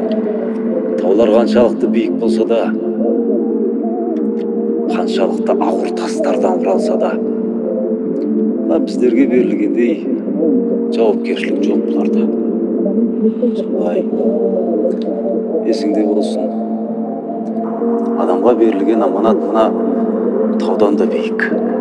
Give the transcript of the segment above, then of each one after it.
Таулар қаншалықты биік болса да, қаншалықты ауыр тастардан құралса да, біздерге берілгендей жауапкершілік жоқ бұларда. Солай есіңде болсын, адамға берілген аманат мына таудан да биік.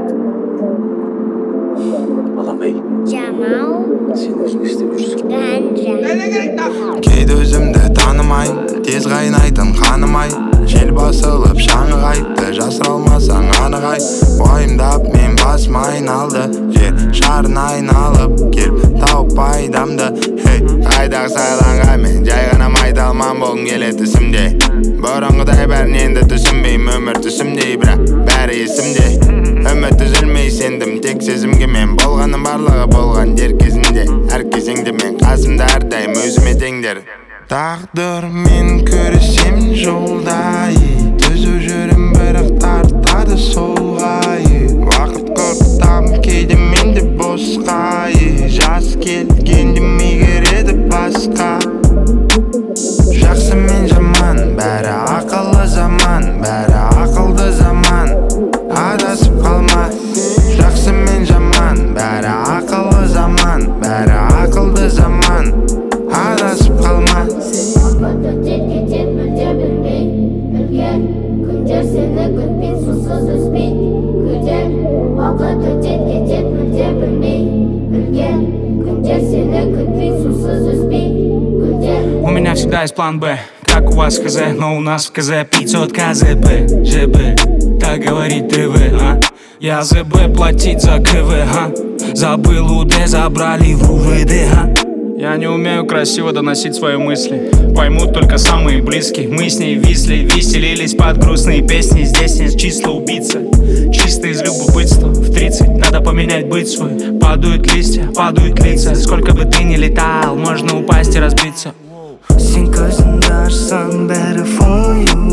Балам-ей, сен өзің істеп жүрсің. Кейде өзімді танымайын, тез қайнайтын қаным ай. Жел басылып шаңы қайтты, жасыра алмасаң анық ай. Уайымдап мен басым айналды, жер шарын айналып келіп тауып пайдамды. Қайдағы сайланға мен жай ғана майдалман болғым келеді түсімде. Бұрынғыдай бәрін енді түсінбеймін, өмір түсімдей, бірақ бәрі есімде. Үміт үзілмей сендім, тек сезімге мен болғаным барлығы болған дер кезінде. Әр кезеңде мен қасымда әрдайым өзіме теңдер. Тағдыр мен көрсем жолдай, түзу жүрім бірақ тартады солғай. Уақыт құртам кейде менде босқай, жас келгенде мегереді басқа. Жақсы мен жаман, бәрі ақылы заман, бәрі ақылды заман. Адасып қалма, жақсы мен жаман, бәрі ақылы заман, бәрі ақылды заман. Адасып қалма. Уақыт өтер кетер мүлде білмей, үлкен күндер сені күтпей, сусыз үзбей, күдер. Уақыт өтер кетер мүлде білмей, үлкен күндер сені күтпей, сусыз үзбей, күдер. У меня всегда есть план Б, как у вас ХЗ, но у нас в КЗ 500 КЗП, ЖБ, так говорит ТВ, а? Я ЗБ платить за КВ, а? Забыл УД, забрали в УВД, а? Я не умею красиво доносить свои мысли, поймут только самые близкие. Мы с ней висли, веселились под грустные песни. Здесь нет числа убийца, чисто из любопытства. В 30 надо поменять быть свой. Падают листья, падают лица. Сколько бы ты ни летал, можно упасть и разбиться. Сен көзіңді ашсаң бәрі for you.